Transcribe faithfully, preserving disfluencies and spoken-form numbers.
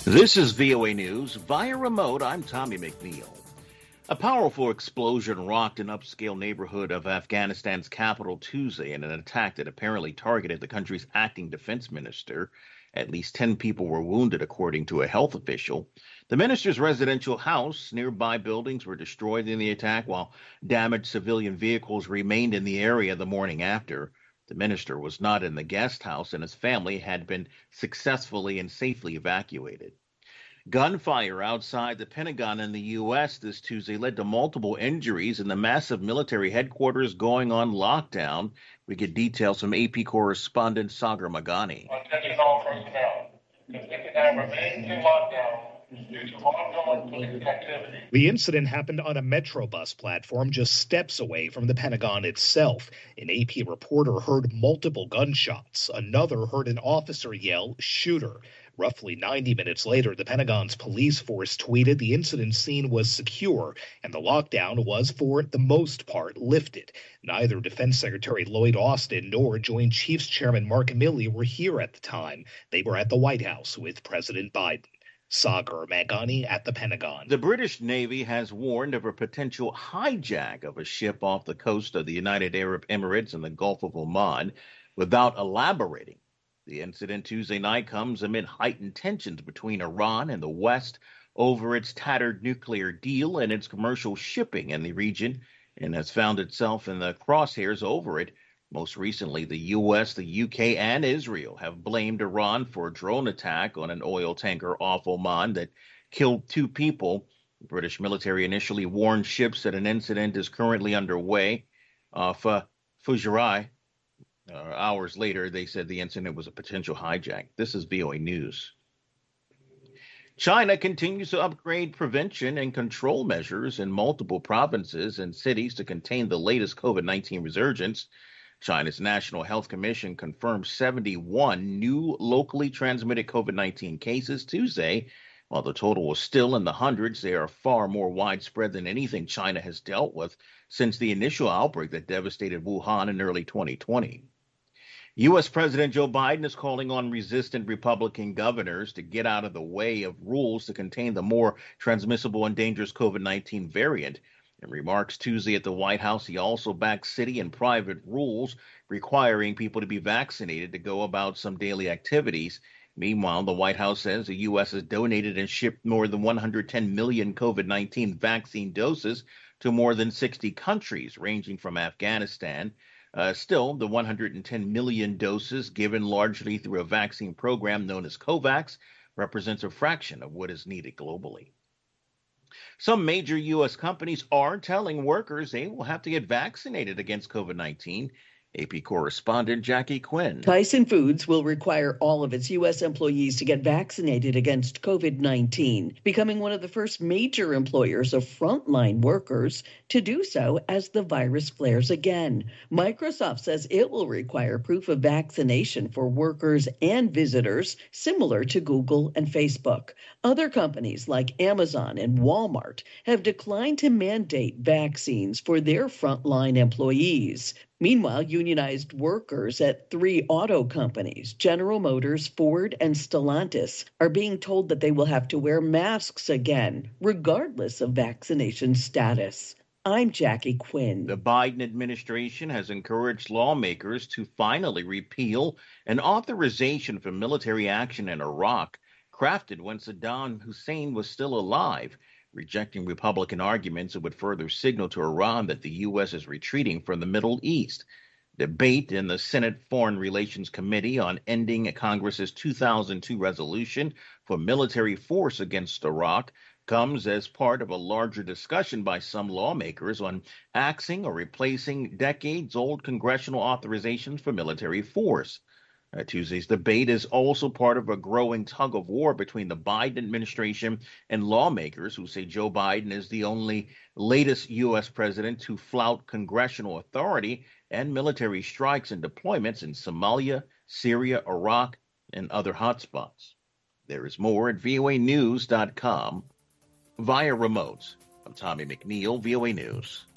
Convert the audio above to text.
This is V O A News. Via remote, I'm Tommy McNeil. A powerful explosion rocked an upscale neighborhood of Afghanistan's capital Tuesday in an attack that apparently targeted the country's acting defense minister. At least ten people were wounded, according to a health official. The minister's residential house, nearby buildings were destroyed in the attack, while damaged civilian vehicles remained in the area the morning after. The minister was not in the guest house, and his family had been successfully and safely evacuated. Gunfire outside the Pentagon in the U S this Tuesday led to multiple injuries and the massive military headquarters going on lockdown. We get details from A P correspondent Sagar Magani. Attention all personnel. The Pentagon remains in lockdown due to ongoing police activity. The incident happened on a Metro bus platform just steps away from the Pentagon itself. An A P reporter heard multiple gunshots. Another heard an officer yell, "Shooter." Roughly ninety minutes later, the Pentagon's police force tweeted the incident scene was secure and the lockdown was, for the most part, lifted. Neither Defense Secretary Lloyd Austin nor Joint Chiefs Chairman Mark Milley were here at the time. They were at the White House with President Biden. Sagar Magani at the Pentagon. The British Navy has warned of a potential hijack of a ship off the coast of the United Arab Emirates in the Gulf of Oman without elaborating. The incident Tuesday night comes amid heightened tensions between Iran and the West over its tattered nuclear deal and its commercial shipping in the region, and has found itself in the crosshairs over it. Most recently, the U S, the U K, and Israel have blamed Iran for a drone attack on an oil tanker off Oman that killed two people. The British military initially warned ships that an incident is currently underway off uh, Fujairah. Uh, hours later, they said the incident was a potential hijack. This is V O A News. China continues to upgrade prevention and control measures in multiple provinces and cities to contain the latest COVID nineteen resurgence. China's National Health Commission confirmed seventy-one new locally transmitted COVID nineteen cases Tuesday. While the total was still in the hundreds, they are far more widespread than anything China has dealt with since the initial outbreak that devastated Wuhan in early twenty twenty. U S. President Joe Biden is calling on resistant Republican governors to get out of the way of rules to contain the more transmissible and dangerous COVID nineteen variant. In remarks Tuesday at the White House, he also backed city and private rules requiring people to be vaccinated to go about some daily activities. Meanwhile, the White House says the U S has donated and shipped more than one hundred ten million COVID nineteen vaccine doses to more than sixty countries, ranging from Afghanistan. Uh, still, the one hundred ten million doses given largely through a vaccine program known as COVAX represents a fraction of what is needed globally. Some major U S companies are telling workers they will have to get vaccinated against COVID nineteen. A P correspondent Jackie Quinn. Tyson Foods will require all of its U S employees to get vaccinated against COVID nineteen, becoming one of the first major employers of frontline workers to do so as the virus flares again. Microsoft says it will require proof of vaccination for workers and visitors, similar to Google and Facebook. Other companies like Amazon and Walmart have declined to mandate vaccines for their frontline employees. Meanwhile, unionized workers at three auto companies, General Motors, Ford, and Stellantis, are being told that they will have to wear masks again, regardless of vaccination status. I'm Jackie Quinn. The Biden administration has encouraged lawmakers to finally repeal an authorization for military action in Iraq, crafted when Saddam Hussein was still alive, rejecting Republican arguments that would further signal to Iran that the U S is retreating from the Middle East. Debate in the Senate Foreign Relations Committee on ending Congress's two thousand two resolution for military force against Iraq comes as part of a larger discussion by some lawmakers on axing or replacing decades-old congressional authorizations for military force. Uh, Tuesday's debate is also part of a growing tug-of-war between the Biden administration and lawmakers who say Joe Biden is the only latest U S president to flout congressional authority and military strikes and deployments in Somalia, Syria, Iraq, and other hotspots. There is more at V O A news dot com via remote. I'm Tommy McNeil, V O A News.